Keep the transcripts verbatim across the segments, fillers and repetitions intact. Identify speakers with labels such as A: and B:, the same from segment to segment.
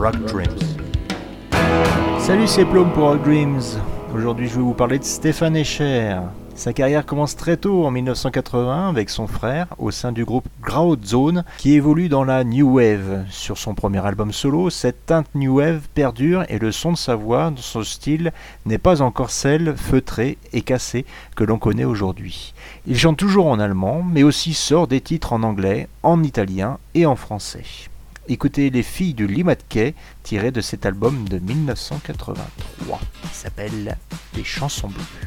A: Rock Dreams. Salut, c'est Plum pour Rock Dreams. Aujourd'hui, je vais vous parler de Stephan Escher. Sa carrière commence très tôt, en dix-neuf cent quatre-vingt, avec son frère, au sein du groupe Grauzone, qui évolue dans la New Wave. Sur son premier album solo, cette teinte New Wave perdure et le son de sa voix, son style, n'est pas encore celle feutrée et cassée que l'on connaît aujourd'hui. Il chante toujours en allemand, mais aussi sort des titres en anglais, en italien et en français. Écoutez Les filles du Limatkey, tiré de cet album de dix-neuf cent quatre-vingt-trois. Il s'appelle Les chansons bleues.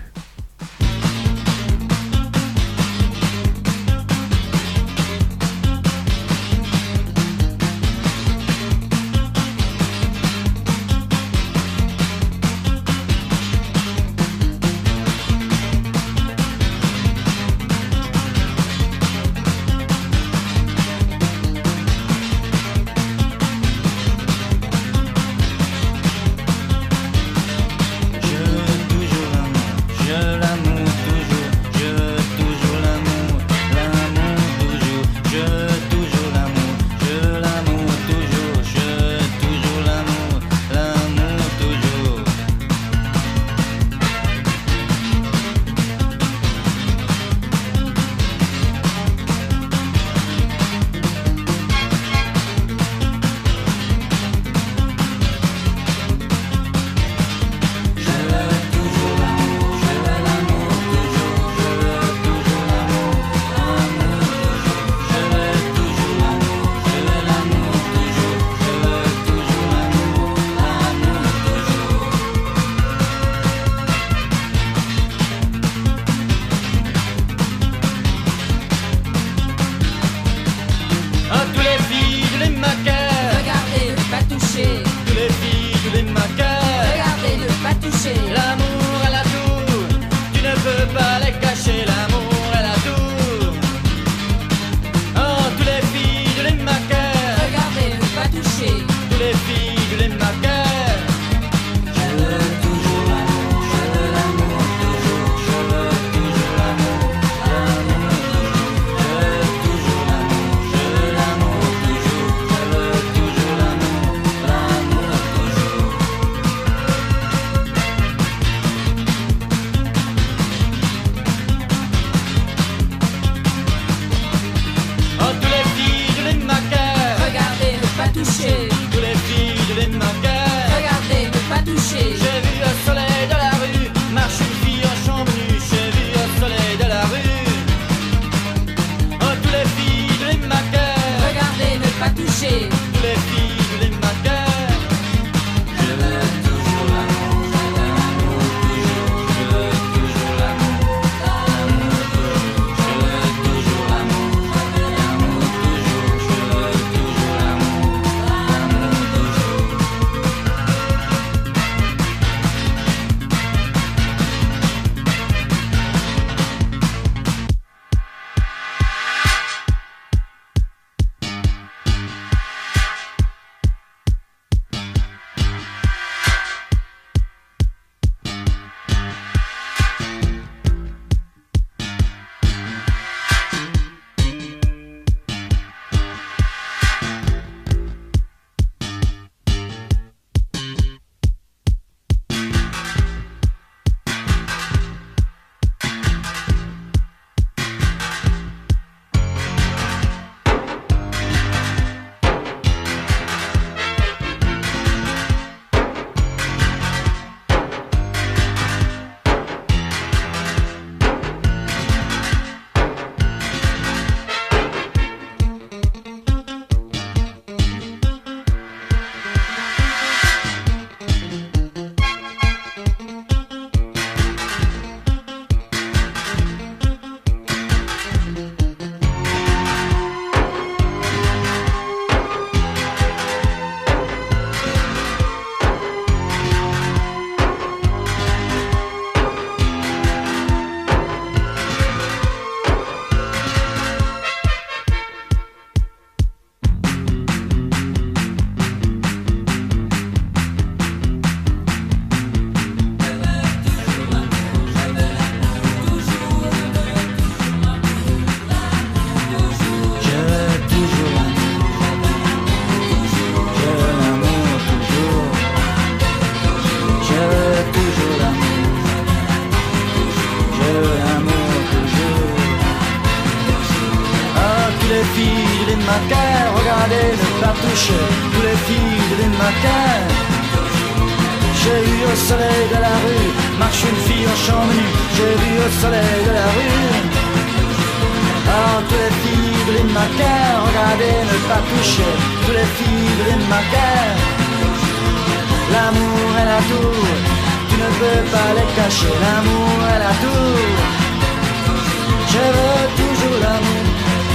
B: les filles de matin, regardez ne pas toucher. Tous les filles de matin. J'ai vu au soleil de la rue marche une fille en champ menu. J'ai vu au soleil de la rue. Alors tous les filles de matin, regardez ne pas toucher. Tous les filles de matin. L'amour est la tour, tu ne peux pas les cacher. L'amour est la tour. Je veux toujours l'amour.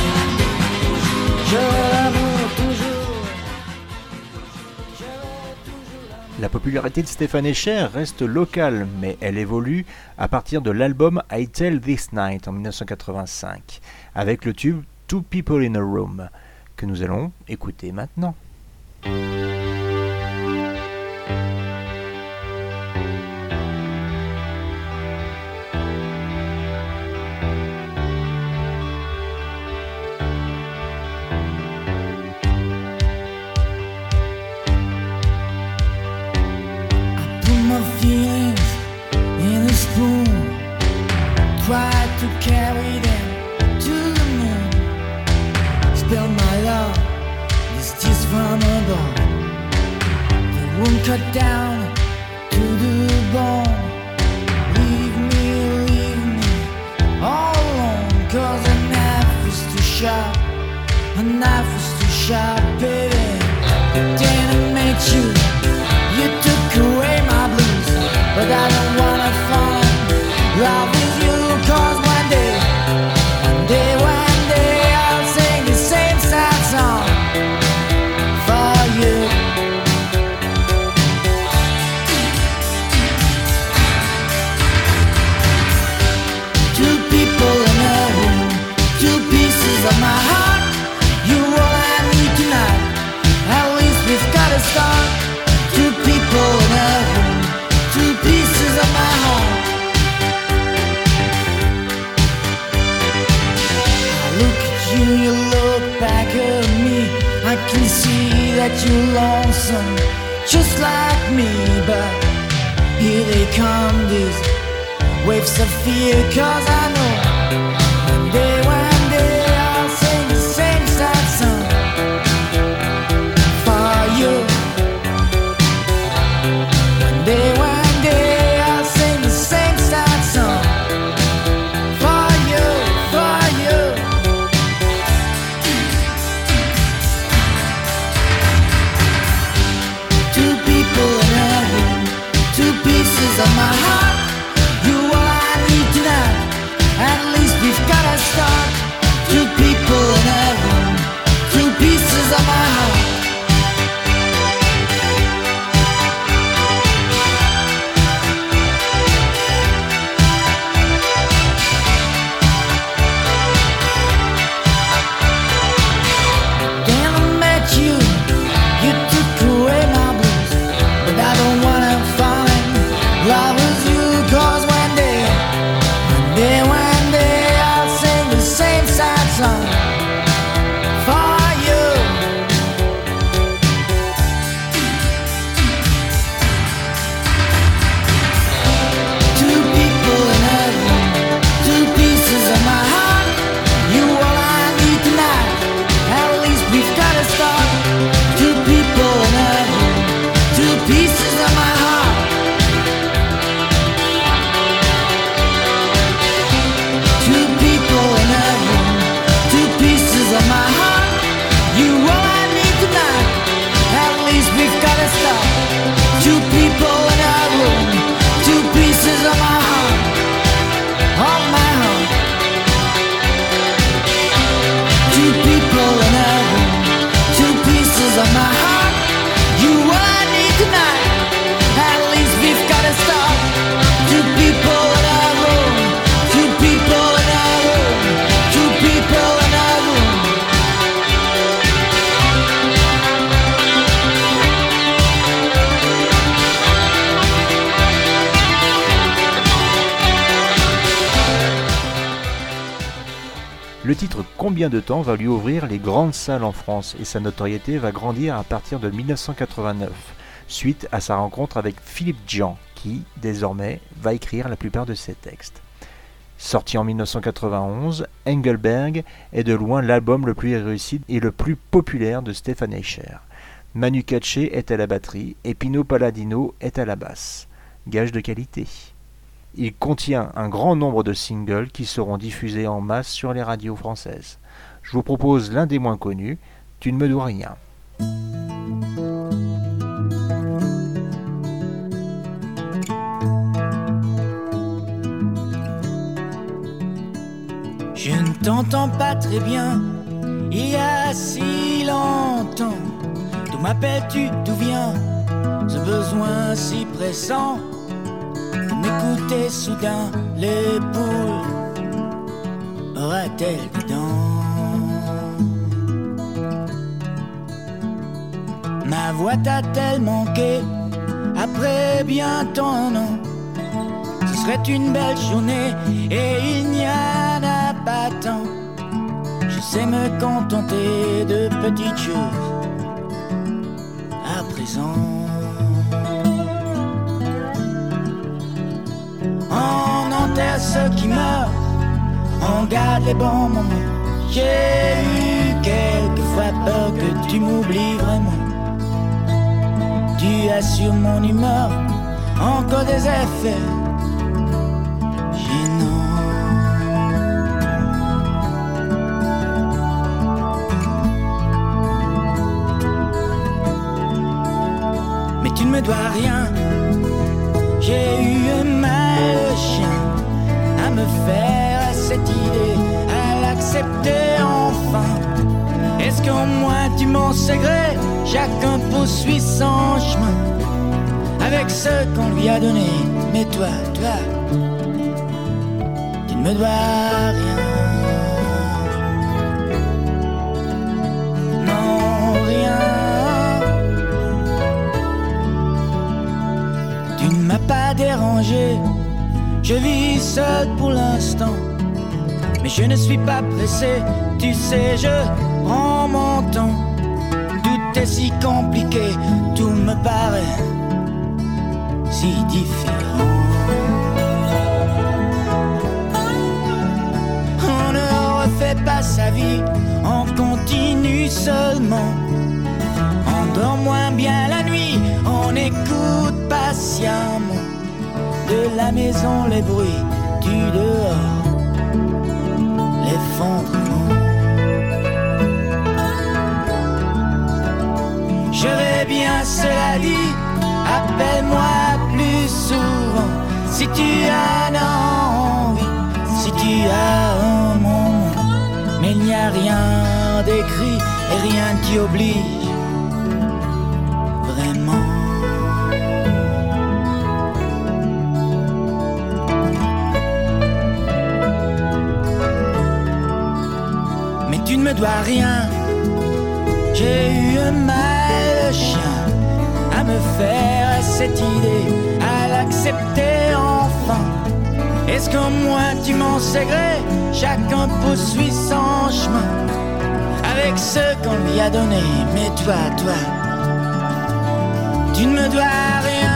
B: Je veux l'amour toujours. Je veux toujours l'amour.
A: La popularité de Stéphane Escher reste locale, mais elle évolue à partir de l'album I Tell This Night en dix-neuf cent quatre-vingt-cinq, avec le tube Two People in a Room, que nous allons écouter maintenant.
B: Tried to carry them to the moon. Spill my love, these tears from above. The wound cut down to the bone. Leave me, leave me all alone. Cause a knife is too sharp, a knife is too sharp, baby. Then I met you, you took away my blues. But I don't wanna fall in love with you. Cause one day, one day, one day I'll sing the same sad song for you. Two people in a room, two pieces of my heart. You all I need tonight, at least we've got to start. Two people in a room, two pieces of my heart. You, you look back at me, I can see that you're lonesome, just like me. But here they come, these waves of fear. Cause I know one day, one day I'll sing the same sad song for you. One day, one day I'll sing the same sad song for you, for you. Of my heart, you all I need tonight. At least we've gotta start. Two people in a room, two pieces of my heart. Then I met you, you took away my blues. But I don't wanna fall love with you, cause one day, one day, one day I'll sing the same sad song for you. Two people in a room, two pieces of my heart. You all I need tonight, at least we've gotta start. Two people in a room, two pieces of my heart. Of my heart, you all I need tonight. At least we've gotta stop. Two people in a room, two pieces of my heart, of my heart. Two people in a room, two pieces of my heart. You all I need tonight. At least we've gotta stop. Two people in a room, two people in a room, two people in a room.
A: Le titre Combien de temps va lui ouvrir les grandes salles en France et sa notoriété va grandir à partir de dix-neuf cent quatre-vingt-neuf, suite à sa rencontre avec Philippe Djian, qui, désormais, va écrire la plupart de ses textes. Sorti en dix-neuf cent quatre-vingt-onze, Engelberg est de loin l'album le plus réussi et le plus populaire de Stefan Eicher. Manu Katché est à la batterie et Pino Palladino est à la basse. Gage de qualité. Il contient un grand nombre de singles qui seront diffusés en masse sur les radios françaises. Je vous propose l'un des moins connus, Tu ne me dois rien.
B: Je ne t'entends pas très bien, il y a si longtemps. D'où m'appelles-tu, d'où vient ce besoin si pressant de m'écouter soudain? Les poules aura-t-elle des dents? Ma voix t'a-t-elle manqué après bien tant non? Ce serait une belle journée et il n'y en a pas tant. Je sais me contenter de petites choses à présent. On enterre ceux qui meurent, on garde les bons moments. J'ai eu quelquefois peur que tu m'oublies vraiment. Tu as sur mon humeur encore des effets gênants. Mais tu ne me dois rien. J'ai eu un mal chien à me faire à cette idée, à l'accepter enfin. Est-ce qu'au moins tu m'en sais gré? Chacun poursuit son chemin avec ce qu'on lui a donné. Mais toi, toi, tu ne me dois rien. Non, rien. Tu ne m'as pas dérangé. Je vis seul pour l'instant, mais je ne suis pas pressé. Tu sais, je prends mon temps. Tout est si compliqué, tout me paraît si différent. On ne refait pas sa vie, on continue seulement. On dort moins bien la nuit, on écoute patiemment. De la maison les bruits, du dehors l'effondrement. Je vais bien, cela dit, appelle-moi plus souvent si tu en as envie, si tu as un moment. Mais il n'y a rien d'écrit et rien qui oblige vraiment. Mais tu ne me dois rien. J'ai eu un mal chien à me faire cette idée, à l'accepter enfin. Est-ce qu'au moins tu m'en sais gré? Chacun poursuit son chemin avec ce qu'on lui a donné. Mais toi, toi, tu ne me dois rien.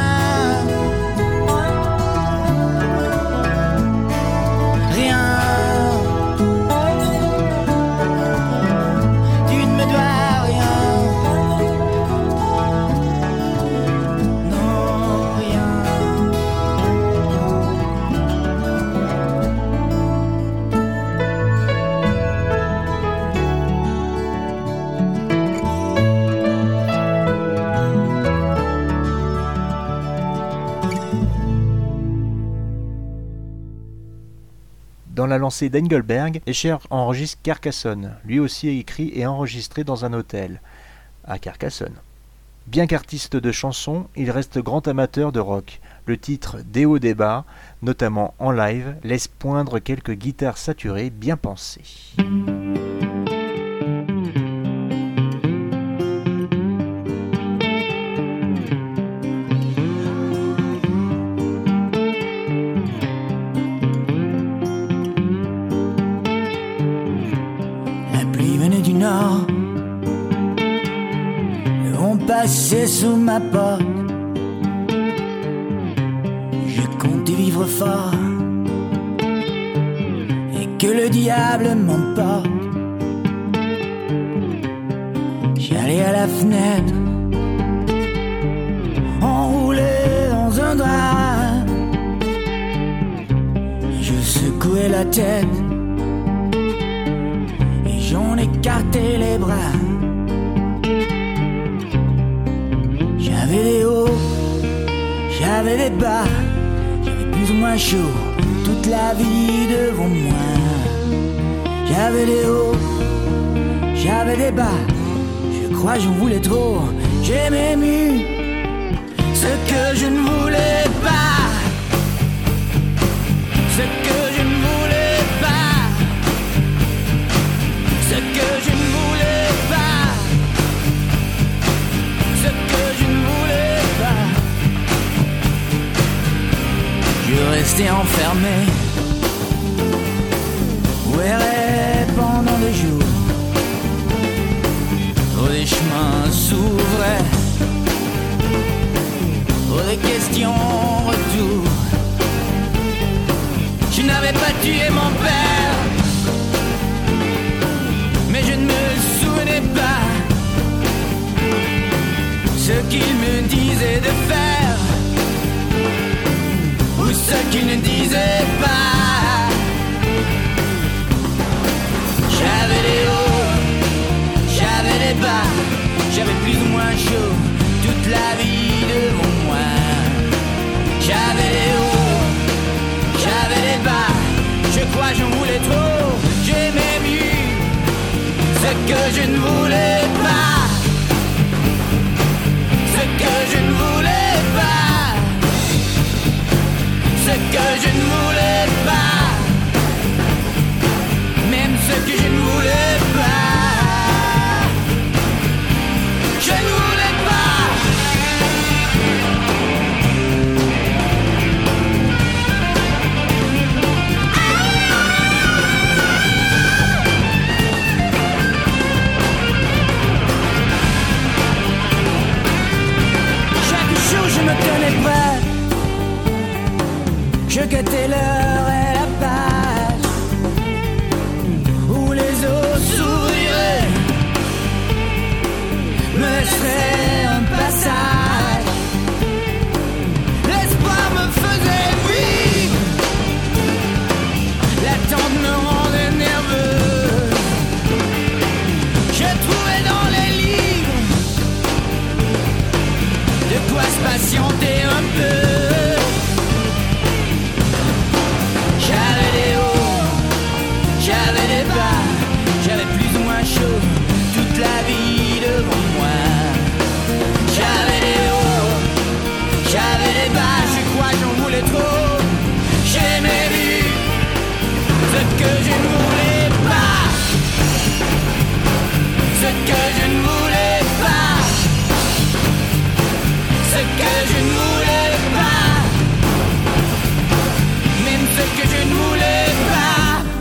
B: Rien. Tu ne me dois
A: Dans la lancée d'Engelberg, Escher enregistre Carcassonne, lui aussi écrit et enregistré dans un hôtel, à Carcassonne. Bien qu'artiste de chansons, il reste grand amateur de rock. Le titre Déo Débat, notamment en live, laisse poindre quelques guitares saturées bien pensées.
B: Passé sous ma porte, je comptais vivre fort. que le diable m'emporte. J'allais à la fenêtre, enroulé dans un drap. Je secouais la tête et j'en écartais les bras. J'avais des hauts, j'avais des bas, j'avais plus ou moins chaud toute la vie devant moi. J'avais des hauts, j'avais des bas, je crois j'en voulais trop. J'ai même eu ce que je ne voulais pas, ce que je ne voulais pas, ce que je ne voulais pas, ce que je ne voulais pas. Je restais enfermé, errais pendant des jours, où des chemins s'ouvraient, où des questions retour. Je n'avais pas tué mon père, mais je ne me souvenais pas ce qu'il me disait de faire, ou ce qu'il ne disait pas. J'avais les hauts, j'avais les bas, j'avais plus ou moins chaud toute la vie devant moi. J'avais les hauts, j'avais les bas, je crois j'en voulais trop. J'ai même eu ce que je ne voulais pas, ce que je ne voulais pas, ce que je ne voulais pas, même ce que je ne voulais pas, je ne voulais pas. Chaque jour je me tenais prêt, je guettais l'heure et la page où les eaux s'ouvriraient, me laisserait un passage. L'espoir me faisait vivre, l'attente me rendait nerveux. Je trouvais dans les livres de quoi se patienter un peu. J'avais des hauts, j'avais des bas, j'avais plus ou moins chaud toute la vie devant moi. J'avais des hauts, j'avais des bas, je crois j'en voulais trop. J'ai même vu ce que je ne voulais pas, ce que je ne voulais pas, ce que je ne voulais pas, même ce que je ne voulais pas.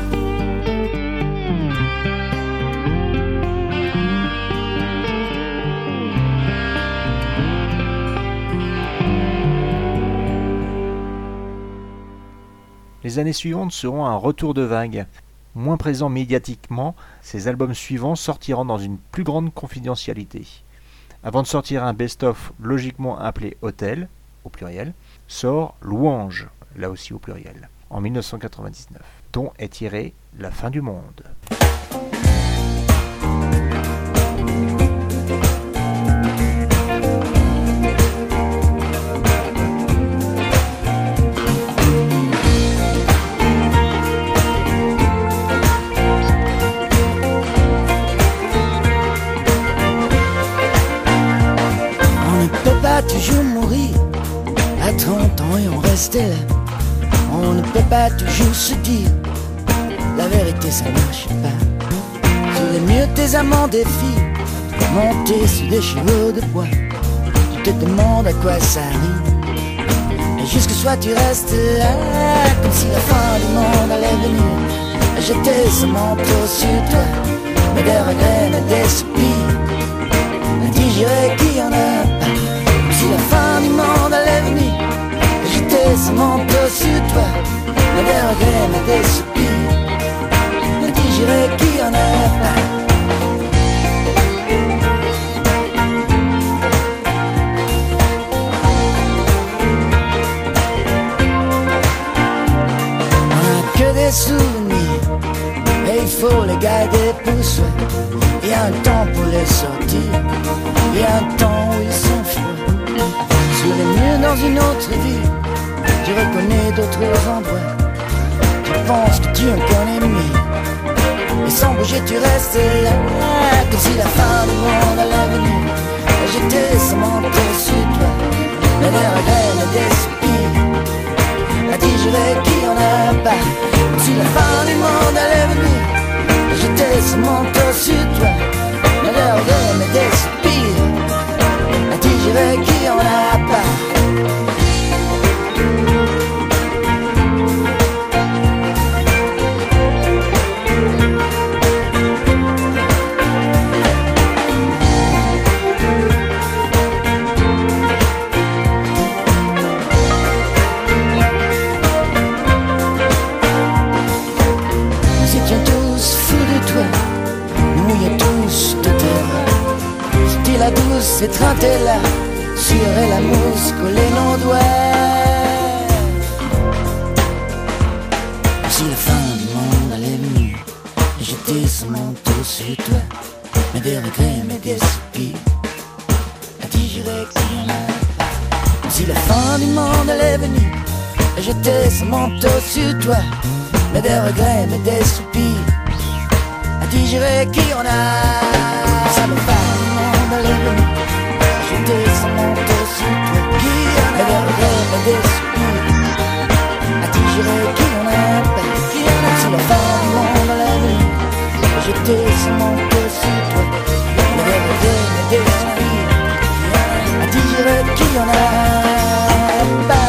A: Les années suivantes seront un retour de vague. Moins présents médiatiquement, ces albums suivants sortiront dans une plus grande confidentialité. Avant de sortir un best-of logiquement appelé Hôtel, au pluriel, sort Louange, là aussi au pluriel, en mille neuf cent quatre-vingt-dix-neuf, dont est tirée La fin du monde.
B: Toujours mourir à trente ans et en rester là. On ne peut pas toujours se dire la vérité, ça marche pas. Il est mieux tes amants des filles monter sur des chevaux de bois. Tu te demandes à quoi ça arrive, et jusque soit tu restes là, comme si la fin du monde allait venir. Jeter ce manteau sur toi, mais des regrets, mais des soupirs, indigérés qui en a pas. Si la fin du monde allait venir, jeter ce manteau sur toi, mais des regrets, mais des soupirs, a un temps pour les sortir, et un temps où ils sont fous. Sur les murs dans une autre vie, tu reconnais d'autres endroits. Tu penses que tu es encore ennemi, et sans bouger tu restes là, comme si la fin du monde allait venir. Et j'étais sans manteau sur toi, mais des regrets, mais des soupirs, à digérer qui en a pas, comme si la fin du monde allait venir. Et j'étais sans manteau sur toi, mais des regrets, mais des soupirs, à digérer qui en a pas. La douce étreintée-là, surerait la mousse collée nos doigts. Si la fin du monde allait venir, et j'étais ce manteau sur toi, mais des regrets, mais des soupirs, à digérer qu'il y en a pas. Si la fin du monde allait venir, et j'étais ce manteau sur toi, mais des regrets, mais des soupirs, à digérer qu'il y en a. Ça me va. J'étais sans manteau sur toi, qui en a des regrets, mais des soupirs, à digérer qui en a pas, qui en a. Si la fin du monde allait venir, j'étais sans manteau sur toi, mais des regrets, mais des soupirs, à digérer qui en a pas.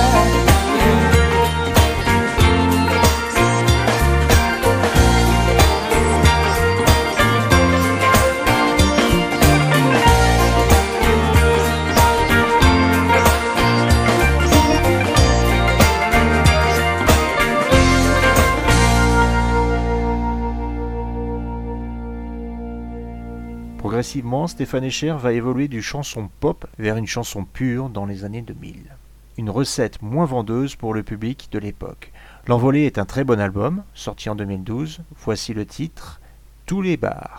A: Progressivement, Stéphane Escher va évoluer du chanson pop vers une chanson pure dans les années deux mille. Une recette moins vendeuse pour le public de l'époque. L'Envolée est un très bon album, sorti en deux mille douze. Voici le titre « Tous les bars ».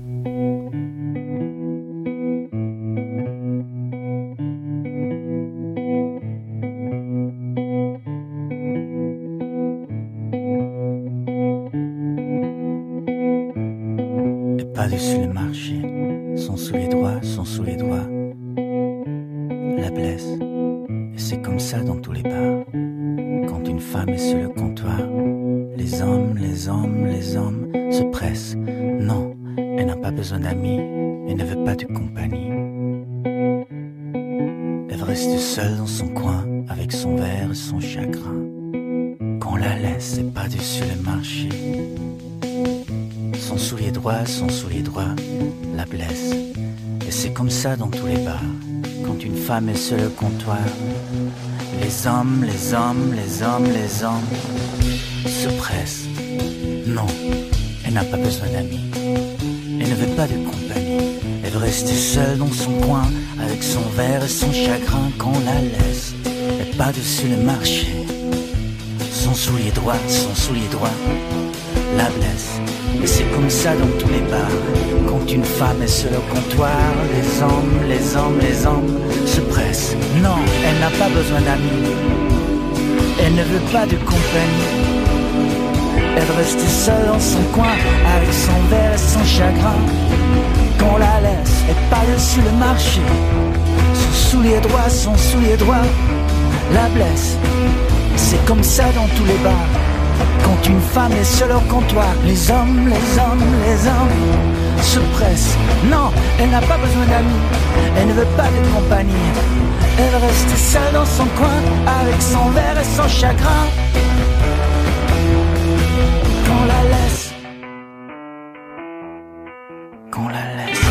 B: Par-dessus le marché, sont sous les droits, sont sous les droits. La blesse, et c'est comme ça dans tous les bars. Quand une femme est sur le comptoir, les hommes, les hommes, les hommes se pressent. Non, elle n'a pas besoin d'amis, elle ne veut pas de compagnie. Elle veut rester seule dans son coin, avec son verre et son chagrin. Qu'on la laisse, et par-dessus le marché. Son soulier droit, son soulier droit, la blesse. Et c'est comme ça dans tous les bars. Quand une femme est seule au comptoir, les hommes, les hommes, les hommes, les hommes se pressent. Non, elle n'a pas besoin d'amis. Elle ne veut pas de compagnie. Elle veut rester seule dans son coin, avec son verre et son chagrin qu'on la laisse. Et par-dessus le marché, son soulier droit, son soulier droit, la blesse. Et c'est comme ça dans tous les bars. Quand une femme est seule au comptoir, les hommes, les hommes, les hommes se pressent. Non, elle n'a pas besoin d'amis. Elle ne veut pas de compagnie. Elle reste seule dans son coin, avec son verre et son chagrin. Qu'on la laisse, et par-dessus le marché, son soulier droit, son soulier droit, la blesse. C'est comme ça dans tous les bars. Quand une femme est seule au comptoir, les hommes, les hommes, les hommes se pressent. Non, elle n'a pas besoin d'amis, elle ne veut pas de compagnie. Elle reste seule dans son coin, avec son verre et son chagrin. Qu'on la laisse, qu'on la laisse.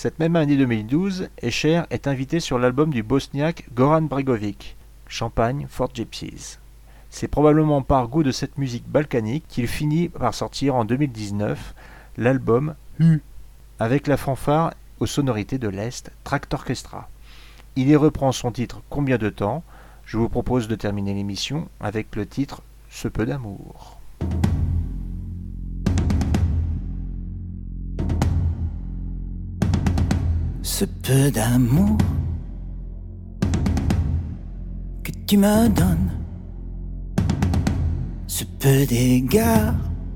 A: Cette même année deux mille douze, Escher est invité sur l'album du bosniaque Goran Bregovic, Champagne for Gypsies. C'est probablement par goût de cette musique balkanique qu'il finit par sortir en deux mille dix-neuf l'album U, avec la fanfare aux sonorités de l'Est, Tract Orchestra. Il y reprend son titre Combien de temps ? Je vous propose de terminer l'émission avec le titre Ce peu d'amour.
B: Ce peu d'amour que tu me donnes, ce peu d'égard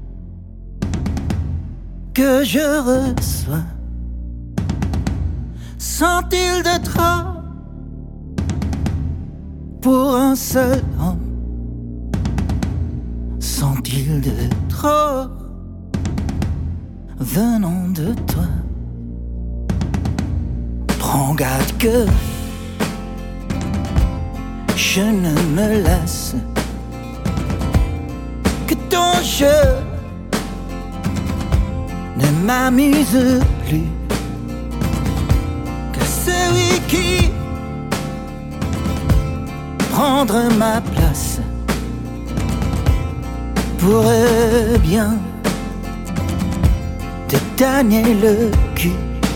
B: que je reçois, sont-ils de trop pour un seul homme? Sont-ils de trop venant de toi? Prends garde que je ne me lasse, que ton jeu ne m'amuse plus, que celui qui prendra ma place pourrait bien te tanner le cul.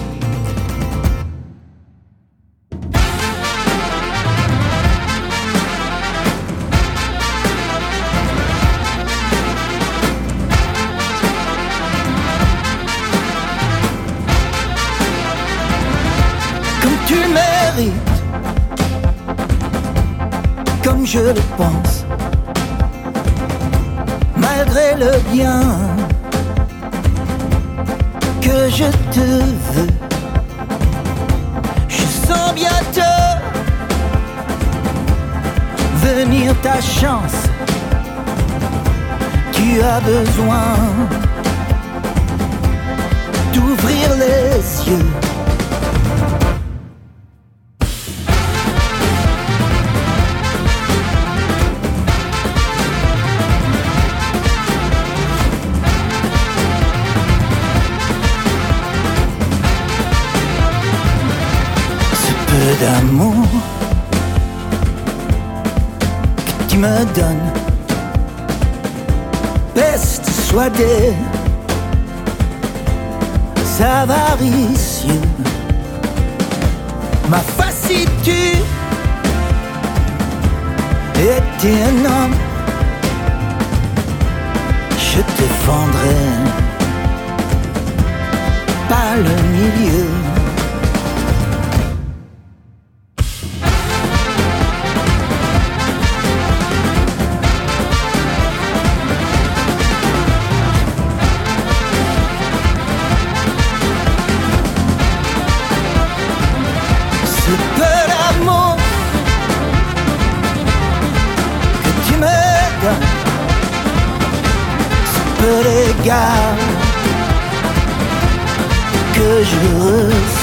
B: Comme je le pense, malgré le bien que je te veux, je sens bientôt venir ta chance. Tu as besoin d'ouvrir les yeux. D'amour que tu me donnes, peste soit des avaricieux, ma facitude était un homme, je te fendrai par le milieu. Que je ressens